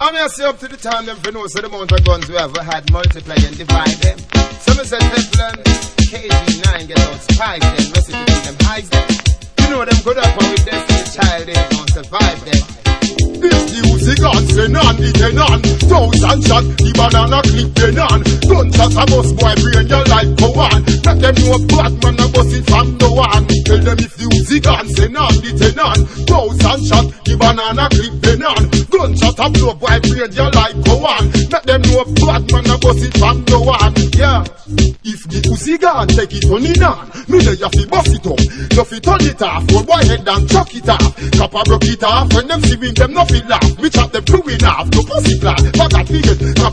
I'm here see up to the time them for know so the amount of guns we ever had multiply and divide them. Some say Teflon, KG9 get out spike them, recipe to them hides them. You know them good up with Destiny Child, they don't survive them. This music on send on the tenant. 1,000 shot, the banana clip tenant. Gunshots a bust boy brain your life go on. Let them know Batman a bust it from the one. Tell them if the music on send on the tenant. 1,000 shot, the banana clip tenant. Gunshot a blow boy brain your life go on. Let them know Batman a bust it from the one. Yeah. If the pussy gone, take it on in on. Me lay you fi bust it up. You fi turn it off. Roll boy head and chuck it off. Copper broke it off. When them see me, them no fi laugh. Me chop them two in half. No pussy class. Fuck that figure.